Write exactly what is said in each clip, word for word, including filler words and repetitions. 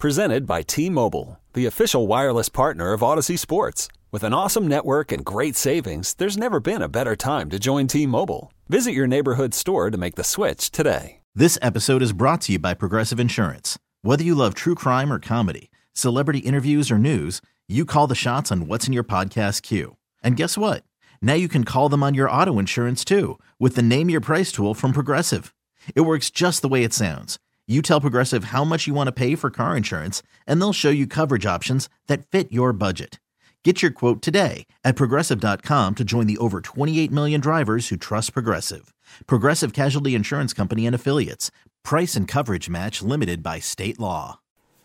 Presented by T-Mobile, the official wireless partner of Odyssey Sports. With an awesome network and great savings, there's never been a better time to join T-Mobile. Visit your neighborhood store to make the switch today. This episode is brought to you by Progressive Insurance. Whether you love true crime or comedy, celebrity interviews or news, you call the shots on what's in your podcast queue. And guess what? Now you can call them on your auto insurance too with the Name Your Price tool from Progressive. It works just the way it sounds. You tell Progressive how much you want to pay for car insurance, and they'll show you coverage options that fit your budget. Get your quote today at Progressive dot com to join the over twenty-eight million drivers who trust Progressive. Progressive Casualty Insurance Company and Affiliates. Price and coverage match limited by state law.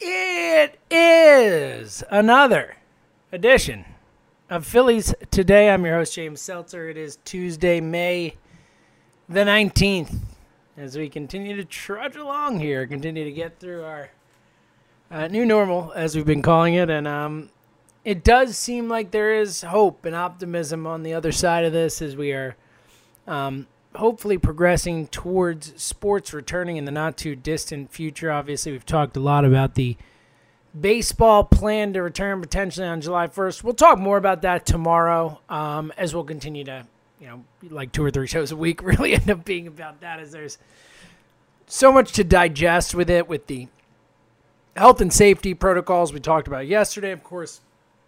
It is another edition of Phillies Today. I'm your host, James Seltzer. It is Tuesday, May the nineteenth. As we continue to trudge along here, continue to get through our uh, new normal, as we've been calling it. And um, it does seem like there is hope and optimism on the other side of this as we are um, hopefully progressing towards sports returning in the not-too-distant future. Obviously, we've talked a lot about the baseball plan to return potentially on July first. We'll talk more about that tomorrow um, as we'll continue to, you know, like two or three shows a week really end up being about that, as there's so much to digest with it, with the health and safety protocols we talked about yesterday, of course,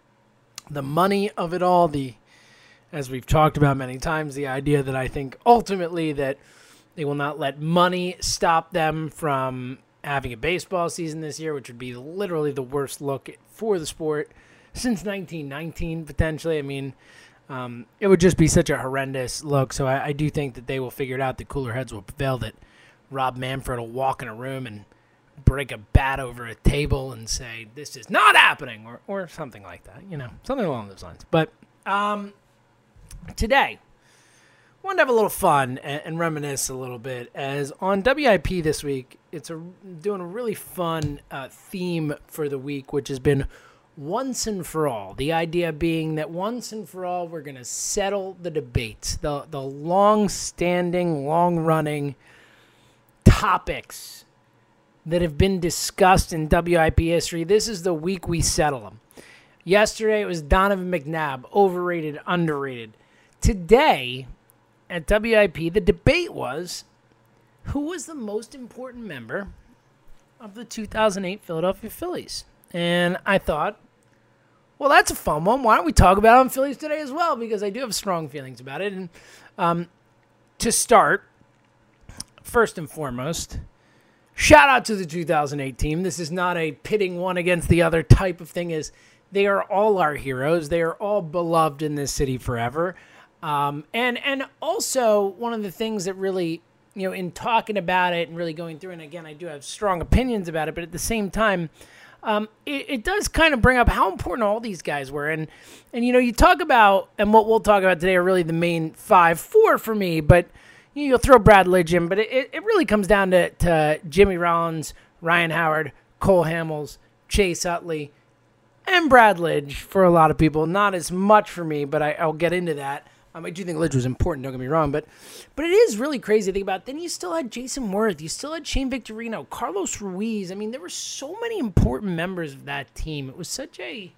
the money of it all, the, as we've talked about many times, the idea that I think ultimately that they will not let money stop them from having a baseball season this year, which would be literally the worst look for the sport since nineteen nineteen, potentially. I mean, um, it would just be such a horrendous look. So I, I do think that they will figure it out. The cooler heads will prevail, that Rob Manfred will walk in a room and break a bat over a table and say, this is not happening, or, or something like that, you know, something along those lines. But um, today, I wanted to have a little fun and, and reminisce a little bit, as on W I P this week, it's a, doing a really fun uh, theme for the week, which has been once and for all. The idea being that once and for all, we're going to settle the debates, the, the long-standing, long-running topics that have been discussed in W I P history. This is the week we settle them. Yesterday, it was Donovan McNabb, overrated, underrated. Today, at W I P, the debate was, who was the most important member of the two thousand eight Philadelphia Phillies? And I thought, well, that's a fun one. Why don't we talk about it on Phillies Today as well? Because I do have strong feelings about it. And um, to start, first and foremost, shout out to the two thousand eight team. This is not a pitting one against the other type of thing. Is they are all our heroes. They are all beloved in this city forever. Um, and and also one of the things that really, you know, in talking about it and really going through, and again, I do have strong opinions about it, but at the same time, um, it, it does kind of bring up how important all these guys were. And, and, you know, you talk about, and what we'll talk about today are really the main five, four for me, but you know, you'll throw Brad Lidge in, but it, it really comes down to, to Jimmy Rollins, Ryan Howard, Cole Hamels, Chase Utley, and Brad Lidge for a lot of people. Not as much for me, but I, I'll get into that. Um, I do think Lidge was important, don't get me wrong, but but it is really crazy to think about. Then you still had Jason Worth, you still had Shane Victorino, Carlos Ruiz. I mean, there were so many important members of that team. It was such a it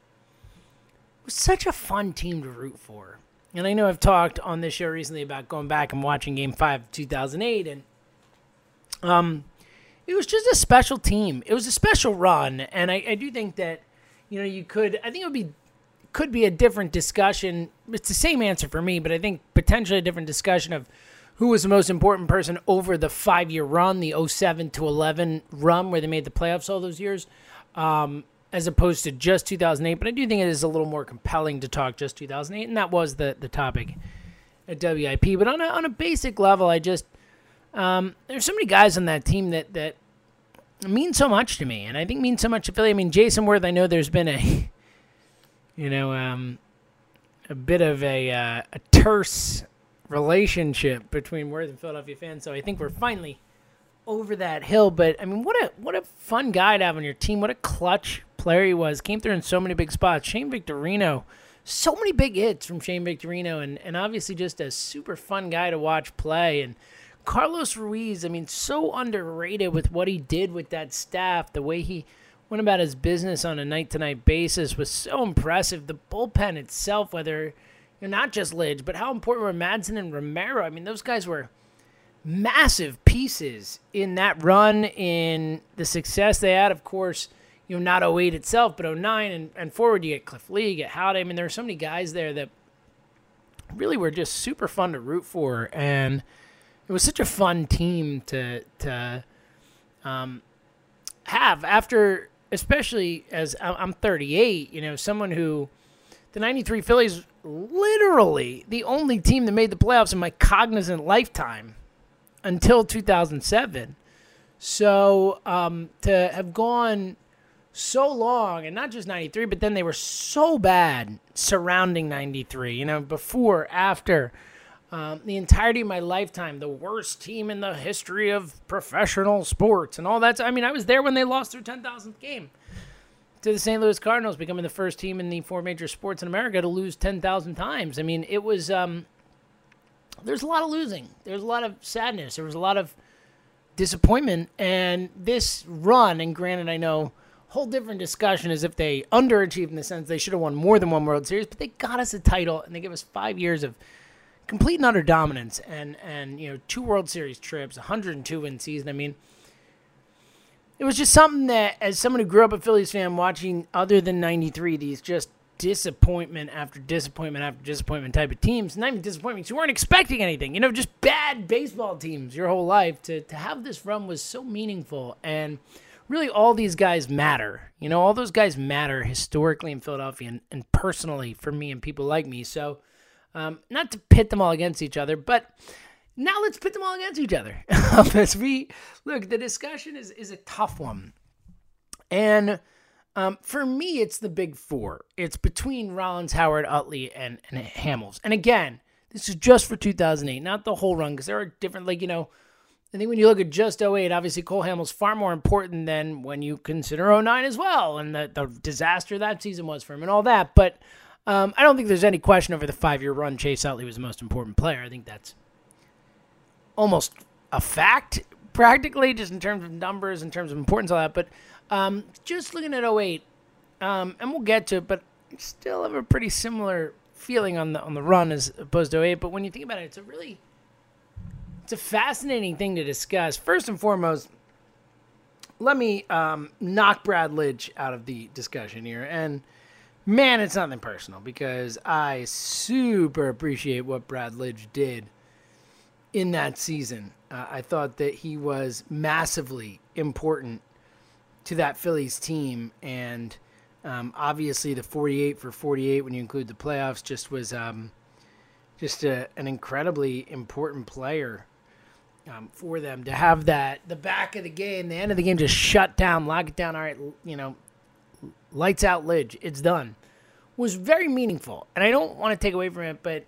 was such a fun team to root for. And I know I've talked on this show recently about going back and watching Game Five of two thousand eight, and um, it was just a special team. It was a special run, and I, I do think that, you know, you could. I think it would be. Could be a different discussion. It's the same answer for me, but I think potentially a different discussion of who was the most important person over the five-year run, the oh seven to eleven run where they made the playoffs all those years, um, as opposed to just two thousand eight. But I do think it is a little more compelling to talk just two thousand eight, and that was the, the topic at W I P. But on a, on a basic level, I just um, there's so many guys on that team that, that mean so much to me, and I think mean so much to Philly. I mean, Jason Worth, I know there's been a... You know, um, a bit of a, uh, a terse relationship between Worth and Philadelphia fans, so I think we're finally over that hill. But, I mean, what a what a fun guy to have on your team. What a clutch player he was. Came through in so many big spots. Shane Victorino, so many big hits from Shane Victorino, and, and obviously just a super fun guy to watch play. And Carlos Ruiz, I mean, so underrated with what he did with that staff, the way he went about his business on a night-to-night basis was so impressive. The bullpen itself, whether you know, not just Lidge, but how important were Madsen and Romero. I mean, those guys were massive pieces in that run, in the success they had. Of course, you know, not oh eight itself, but oh nine and, and forward, you get Cliff Lee, you get Howdy. I mean, there were so many guys there that really were just super fun to root for, and it was such a fun team to to um, have after, especially as I'm thirty-eight, you know, someone who, the ninety-three Phillies, literally the only team that made the playoffs in my cognizant lifetime until two thousand seven. So um, to have gone so long, and not just ninety-three, but then they were so bad surrounding ninety-three, you know, before, after, um, the entirety of my lifetime, the worst team in the history of professional sports and all that. I mean, I was there when they lost their ten thousandth game to the Saint Louis Cardinals, becoming the first team in the four major sports in America to lose ten thousand times. I mean, it was, um, there's a lot of losing. There's a lot of sadness. There was a lot of disappointment. And this run, and granted, I know, whole different discussion is if they underachieved in the sense they should have won more than one World Series, but they got us a title, and they gave us five years of complete and utter dominance, and, and you know, two World Series trips, one hundred two win season. I mean, it was just something that, as someone who grew up a Phillies fan, watching other than ninety-three, these just disappointment after disappointment after disappointment type of teams, not even disappointments, you weren't expecting anything, you know, just bad baseball teams your whole life, to, to have this run was so meaningful. And really, all these guys matter. You know, all those guys matter historically in Philadelphia and, and personally for me and people like me. So, um, not to pit them all against each other, but now let's pit them all against each other. As we look, the discussion is, is a tough one. And um, for me, it's the big four. It's between Rollins, Howard, Utley, and, and Hamels. And again, this is just for two thousand eight, not the whole run, because there are different, like, you know, I think when you look at just oh eight, obviously Cole Hamel's far more important than when you consider oh nine as well, and the, the disaster that season was for him and all that. But um, I don't think there's any question over the five-year run Chase Utley was the most important player. I think that's almost a fact, practically, just in terms of numbers, in terms of importance, all that. But um, just looking at oh eight, um, and we'll get to it, but still have a pretty similar feeling on the on the run as opposed to oh eight. But when you think about it, it's a really... It's a fascinating thing to discuss. First and foremost, let me um, knock Brad Lidge out of the discussion here. And, man, it's nothing personal, because I super appreciate what Brad Lidge did in that season. Uh, I thought that he was massively important to that Phillies team. And um, obviously the forty-eight for forty-eight, when you include the playoffs, just was um, just a, an incredibly important player. Um, for them to have that, the back of the game, the end of the game, just shut down, lock it down, all right, you know, lights out Lidge, it's done, was very meaningful. And I don't want to take away from it, but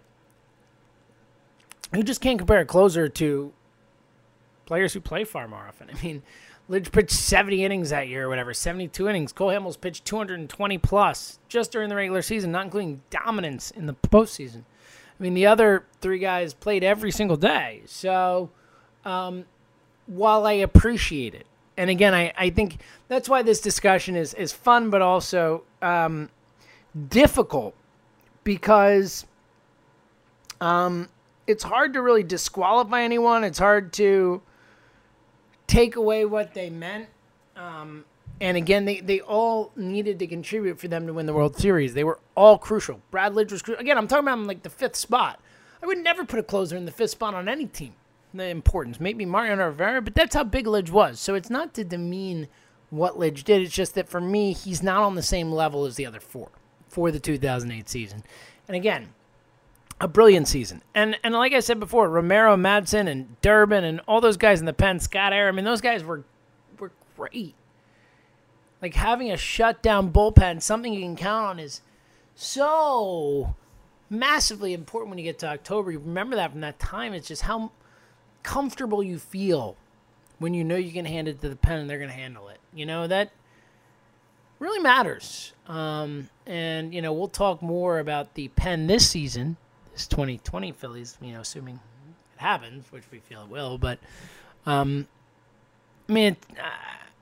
you just can't compare a closer to players who play far more often. I mean, Lidge pitched seventy innings that year or whatever, seventy-two innings. Cole Hamels pitched two hundred twenty plus just during the regular season, not including dominance in the postseason. I mean, the other three guys played every single day. So... Um, while I appreciate it, and again, I, I think that's why this discussion is, is fun, but also um, difficult, because um, it's hard to really disqualify anyone. It's hard to take away what they meant. Um, and again, they, they all needed to contribute for them to win the World Series. They were all crucial. Brad Lidge was crucial. Again, I'm talking about him like the fifth spot. I would never put a closer in the fifth spot on any team. The importance, maybe Mariano Rivera, but that's how big Lidge was. So it's not to demean what Lidge did. It's just that for me, he's not on the same level as the other four for the two thousand eight season. And again, a brilliant season. And and like I said before, Romero, Madsen, and Durbin, and all those guys in the pen, Scott Air, I mean, those guys were were great. Like, having a shutdown bullpen, something you can count on, is so massively important when you get to October. You remember that from that time. It's just how comfortable you feel when you know you can hand it to the pen and they're going to handle it. You know, that really matters. Um, and, you know, we'll talk more about the pen this season, this twenty twenty Phillies, you know, assuming it happens, which we feel it will. But, um, I mean, it, uh,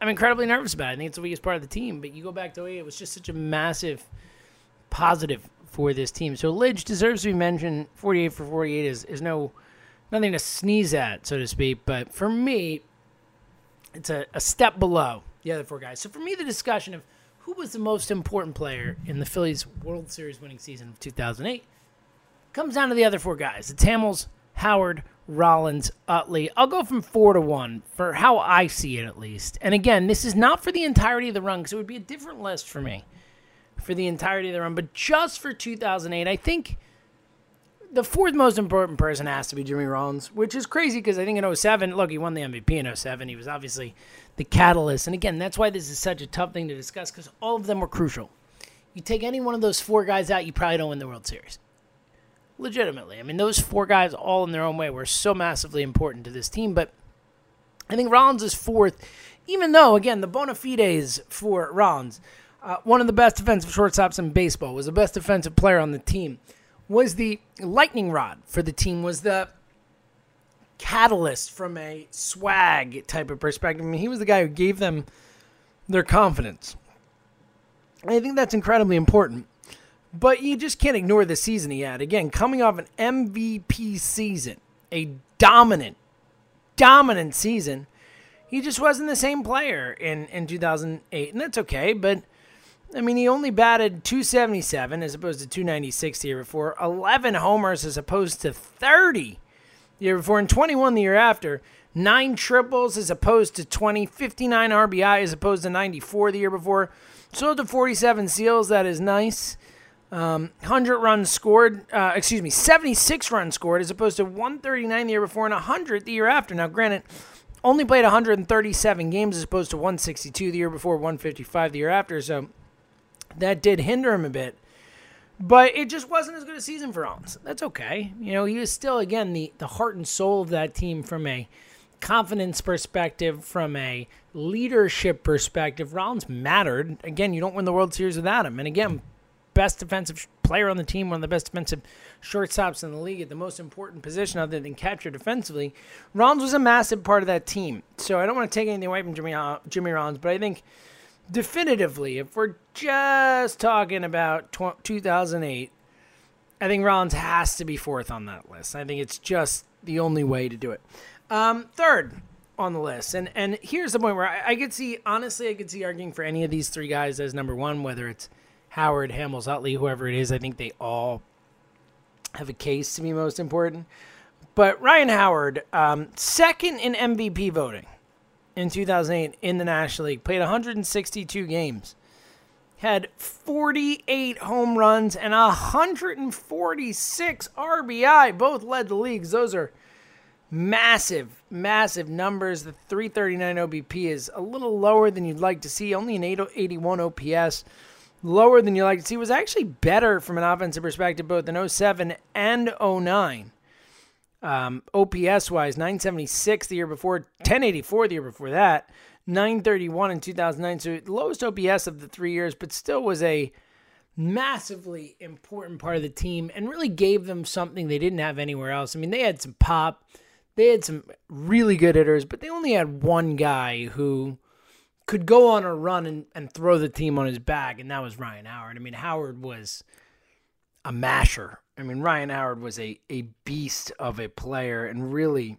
I'm incredibly nervous about it. I think it's the weakest part of the team. But you go back to oh eight, it was just such a massive positive for this team. So Lidge deserves to be mentioned. forty-eight for forty-eight is, is no nothing to sneeze at, so to speak. But for me, it's a, a step below the other four guys. So for me, the discussion of who was the most important player in the Phillies World Series winning season of two thousand eight comes down to the other four guys. It's Hamels, Howard, Rollins, Utley. I'll go from four to one for how I see it, at least. And again, this is not for the entirety of the run, because it would be a different list for me for the entirety of the run. But just for two thousand eight, I think the fourth most important person has to be Jimmy Rollins, which is crazy because I think in oh seven, look, he won the M V P in oh seven. He was obviously the catalyst. And again, that's why this is such a tough thing to discuss, because all of them were crucial. You take any one of those four guys out, you probably don't win the World Series. Legitimately. I mean, those four guys all in their own way were so massively important to this team. But I think Rollins is fourth, even though, again, the bona fides for Rollins, uh, one of the best defensive shortstops in baseball, was the best defensive player on the team, was the lightning rod for the team, was the catalyst from a swag type of perspective. I mean, he was the guy who gave them their confidence. And I think that's incredibly important. But you just can't ignore the season he had. Again, coming off an M V P season, a dominant, dominant season, he just wasn't the same player in, in two thousand eight. And that's okay, but, I mean, he only batted two seventy-seven as opposed to two ninety-six the year before, eleven homers as opposed to thirty the year before, and twenty-one the year after, nine triples as opposed to twenty, fifty-nine R B I as opposed to ninety-four the year before, sold to forty-seven seals. That is nice. Um, one hundred runs scored, uh, excuse me, seventy-six runs scored as opposed to one thirty-nine the year before and one hundred the year after. Now, granted, only played one hundred thirty-seven games as opposed to one sixty-two the year before, one fifty-five the year after, so that did hinder him a bit. But it just wasn't as good a season for Rollins. That's okay. You know, he was still, again, the, the heart and soul of that team from a confidence perspective, from a leadership perspective. Rollins mattered. Again, you don't win the World Series without him. And again, best defensive player on the team, one of the best defensive shortstops in the league at the most important position other than catcher defensively. Rollins was a massive part of that team. So I don't want to take anything away from Jimmy, uh, Jimmy Rollins, but I think definitively, if we're just talking about two thousand eight, I think Rollins has to be fourth on that list. I think it's just the only way to do it. Um, third on the list, and and here's the point where I, I could see, honestly, I could see arguing for any of these three guys as number one, whether it's Howard, Hamels, Utley, whoever it is. I think they all have a case to be most important. But Ryan Howard, um, second in M V P voting in two thousand eight in the National League, played one hundred sixty-two games, had forty-eight home runs and one hundred forty-six R B I, both led the leagues. Those are massive, massive numbers. The three thirty-nine O B P is a little lower than you'd like to see, only an eight eighty-one O P S. Lower than you like to see. Was actually better from an offensive perspective both in oh seven and oh nine. Um, O P S-wise, nine seventy-six the year before, ten eighty-four the year before that, nine thirty-one in two thousand nine. So lowest O P S of the three years, but still was a massively important part of the team and really gave them something they didn't have anywhere else. I mean, they had some pop. They had some really good hitters, but they only had one guy who could go on a run and, and throw the team on his back, and that was Ryan Howard. I mean, Howard was a masher. I mean, Ryan Howard was a, a beast of a player, and really,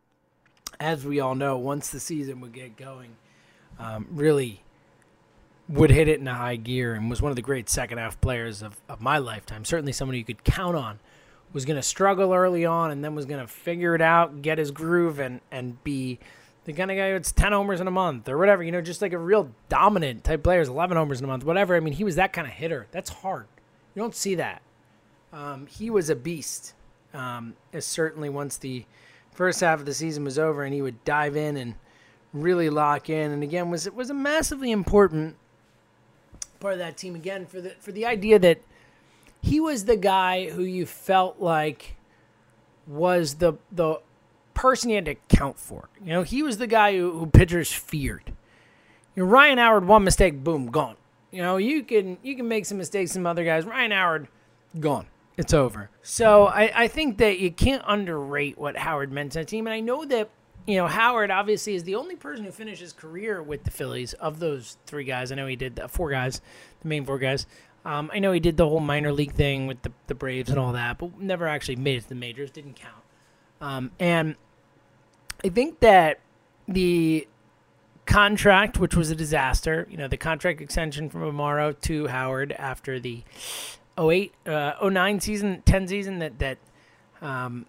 as we all know, once the season would get going, um, really would hit it in a high gear and was one of the great second-half players of, of my lifetime. Certainly somebody you could count on. Was going to struggle early on and then was going to figure it out, get his groove, and, and be the kind of guy who's ten homers in a month or whatever, you know, just like a real dominant type player, eleven homers in a month, whatever. I mean, he was that kind of hitter. That's hard. You don't see that. Um, he was a beast. Um, certainly once the first half of the season was over and he would dive in and really lock in. And again, was it was a massively important part of that team again for the for the idea that he was the guy who you felt like was the the person you had to account for. You know, he was the guy who, who pitchers feared. You know, Ryan Howard, one mistake, boom, gone. You know, you can you can make some mistakes, some other guys. Ryan Howard, gone. It's over. So I, I think that you can't underrate what Howard meant to the team. And I know that you know, Howard obviously is the only person who finished his career with the Phillies of those three guys. I know he did the four guys, the main four guys. Um, I know he did the whole minor league thing with the, the Braves and all that, but never actually made it to the majors, didn't count. Um, and I think that the contract, which was a disaster, you know, the contract extension from Amaro to Howard after the oh eight, uh, oh nine season, ten season, that, that um,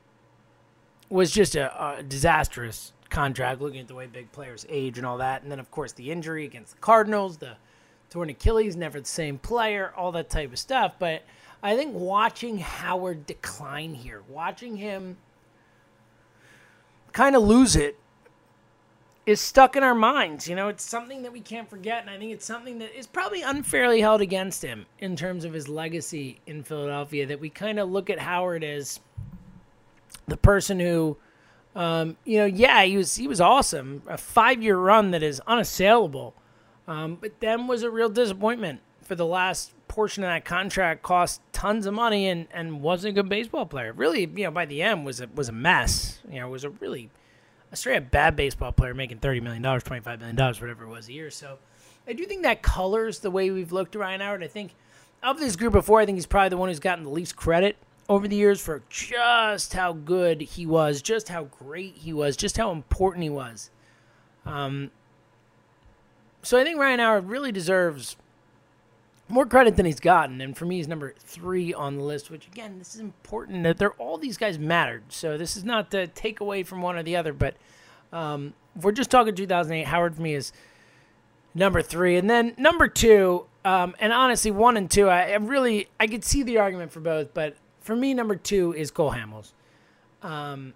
was just a, a disastrous contract, looking at the way big players age and all that. And then, of course, the injury against the Cardinals, the torn Achilles, never the same player, all that type of stuff. But I think watching Howard decline here, watching him kind of lose it, is stuck in our minds. You know, it's something that we can't forget, and I think it's something that is probably unfairly held against him in terms of his legacy in Philadelphia, that we kind of look at Howard as the person who, um, you know, yeah, he was he was awesome, a five-year run that is unassailable, um, but then was a real disappointment for the last portion of that contract, cost tons of money, and, and wasn't a good baseball player. Really, you know, by the end was a, was a mess. You know, was a really a straight up bad baseball player making thirty million dollars, twenty-five million dollars, whatever it was a year. So I do think that colors the way we've looked at Ryan Howard. I think of this group before, I think he's probably the one who's gotten the least credit over the years for just how good he was, just how great he was, just how important he was. Um, so I think Ryan Howard really deserves more credit than he's gotten, and for me, he's number three on the list, which, again, this is important. That they're all these guys mattered, so this is not to take away from one or the other, but um, if we're just talking two thousand eight, Howard for me is number three. And then number two, um, and honestly, one and two, I, I really, I could see the argument for both, but for me, number two is Cole Hamels. Um,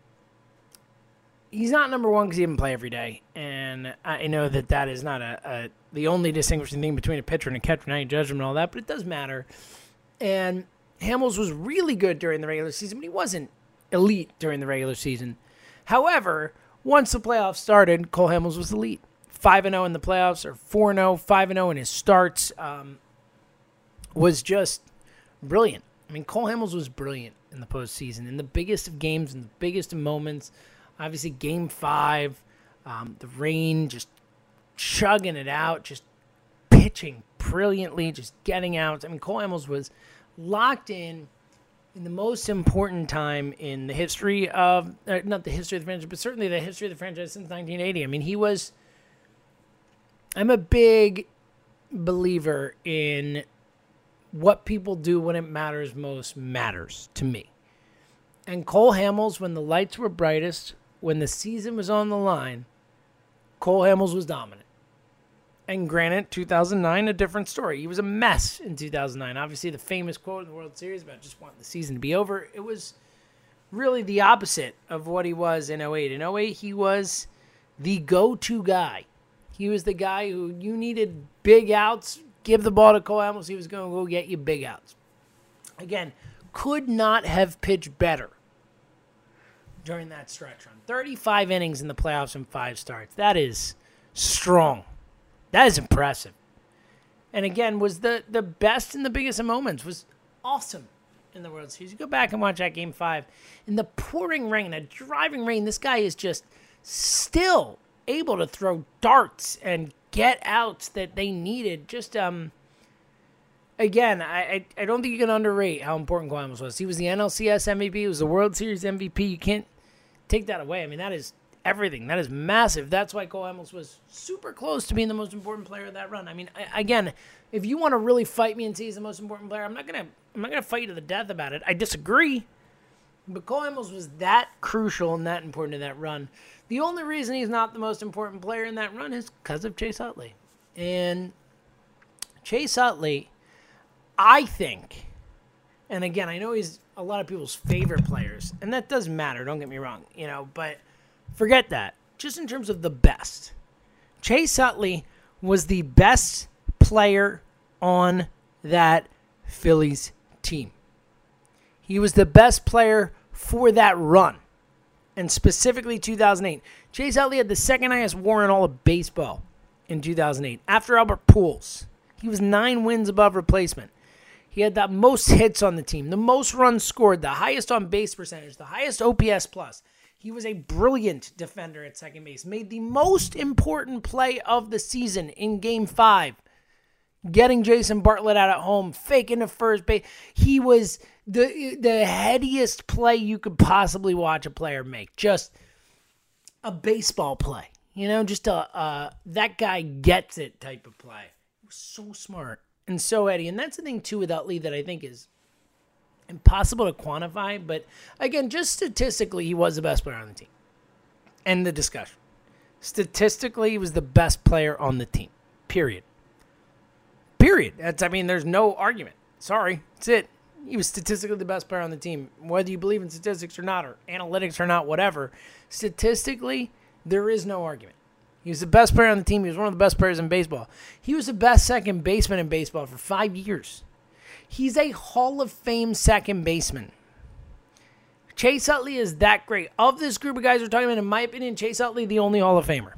he's not number one because he didn't play every day, and I know that that is not a, a the only distinguishing thing between a pitcher and a catcher, not judgment and all that, but it does matter. And Hamels was really good during the regular season, but he wasn't elite during the regular season. However, once the playoffs started, Cole Hamels was elite. five and oh in the playoffs, or four and oh, five and oh in his starts, um, was just brilliant. I mean, Cole Hamels was brilliant in the postseason, in the biggest of games, in the biggest of moments. Obviously, game five, um, the rain, just chugging it out, just pitching brilliantly, just getting out. I mean, Cole Hamels was locked in in the most important time in the history of, uh, not the history of the franchise, but certainly the history of the franchise since nineteen eighty. I mean, he was, I'm a big believer in what people do when it matters most matters to me. And Cole Hamels, when the lights were brightest, when the season was on the line, Cole Hamels was dominant. And granted, two thousand nine, a different story. He was a mess in two thousand nine. Obviously, the famous quote in the World Series about just wanting the season to be over. It was really the opposite of what he was in oh eight. In oh eight, he was the go-to guy. He was the guy who you needed big outs, give the ball to Cole Hamels. He was going to go get you big outs. Again, could not have pitched better during that stretch run. thirty-five innings in the playoffs and five starts. That is strong. That is impressive. And again, was the, the best and the biggest of moments. Was awesome in the World Series. You go back and watch that game five. In the pouring rain, a driving rain, this guy is just still able to throw darts and get outs that they needed. Just, um, again, I, I, I don't think you can underrate how important Cole Hamels was. He was the N L C S M V P. He was the World Series M V P. You can't take that away. I mean, that is everything. That is massive. That's why Cole Hamels was super close to being the most important player of that run. I mean, I, again, if you want to really fight me and say he's the most important player, I'm not gonna I'm not gonna fight you to the death about it. I disagree. But Cole Hamels was that crucial and that important in that run. The only reason he's not the most important player in that run is because of Chase Utley. And Chase Utley, I think, and again, I know he's a lot of people's favorite players, and that does matter, don't get me wrong, you know, but forget that. Just in terms of the best, Chase Utley was the best player on that Phillies team. He was the best player for that run, and specifically two thousand eight. Chase Utley had the second highest WAR in all of baseball in two thousand eight. After Albert Pujols, he was nine wins above replacement. He had the most hits on the team, the most runs scored, the highest on base percentage, the highest O P S plus. He was a brilliant defender at second base, made the most important play of the season in game five, getting Jason Bartlett out at home, faking to first base. He was the the headiest play you could possibly watch a player make. Just a baseball play. You know, just a uh, that guy gets it type of play. He was so smart and so heady. And that's the thing, too, with Utley that I think is impossible to quantify. But, again, just statistically, he was the best player on the team. End the discussion. Statistically, he was the best player on the team. Period. Period. That's, I mean, there's no argument. Sorry. That's it. He was statistically the best player on the team. Whether you believe in statistics or not, or analytics or not, whatever. Statistically, there is no argument. He was the best player on the team. He was one of the best players in baseball. He was the best second baseman in baseball for five years. He's a Hall of Fame second baseman. Chase Utley is that great. Of this group of guys we're talking about, in my opinion, Chase Utley, the only Hall of Famer.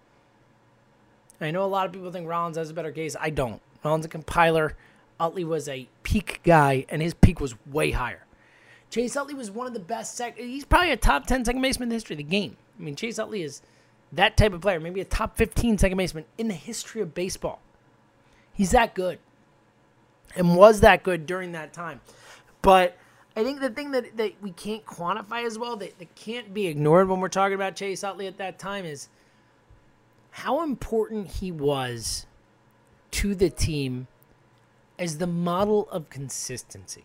I know a lot of people think Rollins has a better case. I don't. Rollins a compiler. Utley was a peak guy, and his peak was way higher. Chase Utley was one of the best sec- he's probably a top ten second baseman in the history of the game. I mean, Chase Utley is that type of player, maybe a top fifteen second baseman in the history of baseball. He's that good and was that good during that time. But I think the thing that, that we can't quantify as well, that, that can't be ignored when we're talking about Chase Utley at that time, is how important he was to the team as the model of consistency.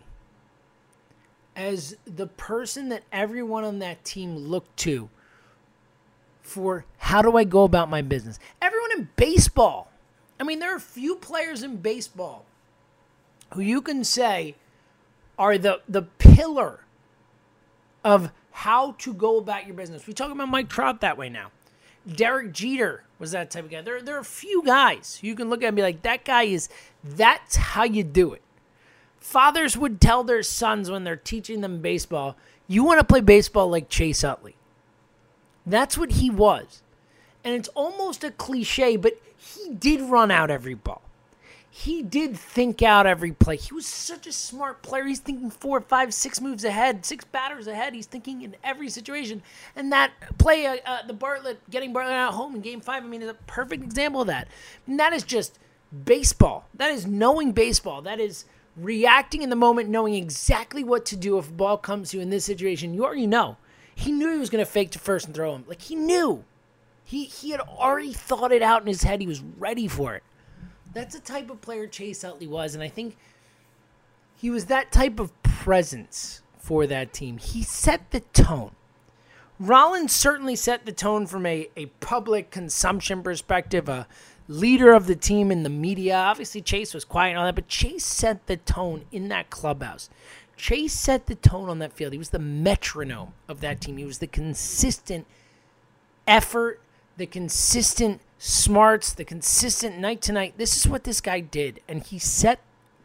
As the person that everyone on that team looked to for how do I go about my business. Everyone in baseball. I mean, there are few players in baseball who you can say are the, the pillar of how to go about your business. We talk about Mike Trout that way now. Derek Jeter was that type of guy. There, there are a few guys you can look at and be like, that guy is, that's how you do it. Fathers would tell their sons when they're teaching them baseball, you want to play baseball like Chase Utley. That's what he was. And it's almost a cliche, but he did run out every ball. He did think out every play. He was such a smart player. He's thinking four, five, six moves ahead, six batters ahead. He's thinking in every situation. And that play, uh, uh, the Bartlett, getting Bartlett out home in game five, I mean, is a perfect example of that. And that is just baseball. That is knowing baseball. That is reacting in the moment, knowing exactly what to do if a ball comes to you in this situation. You already know. He knew he was going to fake to first and throw him. Like, he knew. He he had already thought it out in his head. He was ready for it. That's the type of player Chase Utley was, and I think he was that type of presence for that team. He set the tone. Rollins certainly set the tone from a, a public consumption perspective, a leader of the team in the media. Obviously, Chase was quiet and all that, but Chase set the tone in that clubhouse. Chase set the tone on that field. He was the metronome of that team. He was the consistent effort, the consistent smarts, the consistent night to night. This is what this guy did, and he set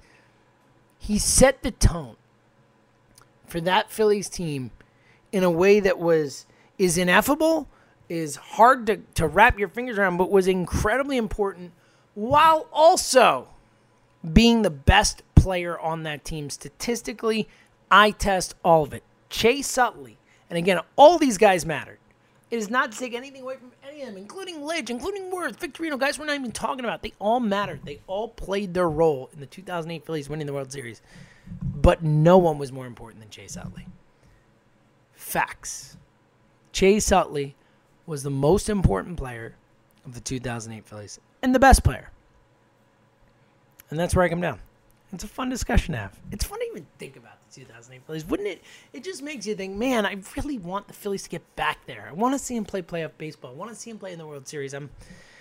he set the tone for that Phillies team in a way that was is ineffable, is hard to, to wrap your fingers around, but was incredibly important, while also being the best player on that team. Statistically, eye test, all of it. Chase Utley, and again, all these guys mattered. It is not to take anything away from any of them, including Lidge, including Worth, Victorino, guys we're not even talking about. They all mattered. They all played their role in the two thousand eight Phillies winning the World Series. But no one was more important than Chase Utley. Facts. Chase Utley was the most important player of the two thousand eight Phillies and the best player. And that's where I come down. It's a fun discussion to have. It's fun to even think about the two thousand eight Phillies, wouldn't it? It just makes you think, man, I really want the Phillies to get back there. I want to see him play playoff baseball. I want to see him play in the World Series. I'm.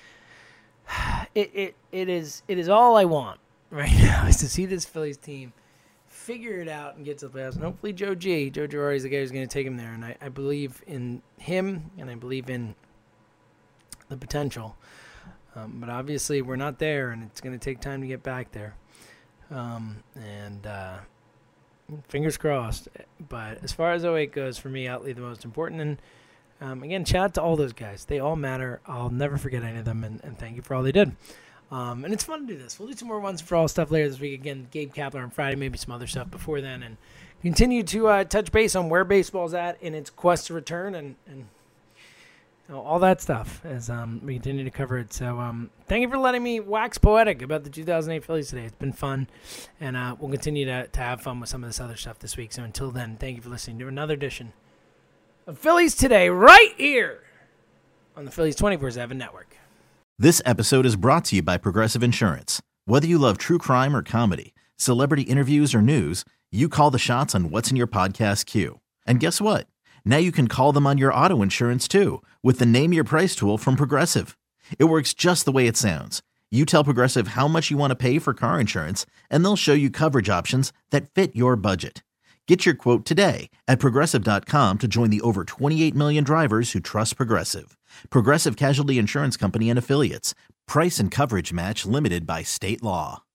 It it it is it is all I want right now is to see this Phillies team figure it out and get to the playoffs. And hopefully Joe G, Joe Girardi is the guy who's going to take him there. And I, I believe in him, and I believe in the potential. Um, but obviously we're not there, and it's going to take time to get back there. Um, and uh, fingers crossed. But as far as oh eight goes, for me, Utley the most important. And um, again, shout out to all those guys. They all matter. I'll never forget any of them, and, and thank you for all they did. Um, and it's fun to do this. We'll do some more ones for all stuff later this week. Again, Gabe Kapler on Friday, maybe some other stuff before then, and continue to uh, touch base on where baseball's at in its quest to return and, and you know, all that stuff as um, we continue to cover it. So um, thank you for letting me wax poetic about the two thousand eight Phillies today. It's been fun, and uh, we'll continue to, to have fun with some of this other stuff this week. So until then, thank you for listening to another edition of Phillies Today right here on the Phillies twenty-four seven Network. This episode is brought to you by Progressive Insurance. Whether you love true crime or comedy, celebrity interviews or news, you call the shots on what's in your podcast queue. And guess what? Now you can call them on your auto insurance too with the Name Your Price tool from Progressive. It works just the way it sounds. You tell Progressive how much you want to pay for car insurance, and they'll show you coverage options that fit your budget. Get your quote today at Progressive dot com to join the over twenty-eight million drivers who trust Progressive. Progressive Casualty Insurance Company and Affiliates. Price and coverage match limited by state law.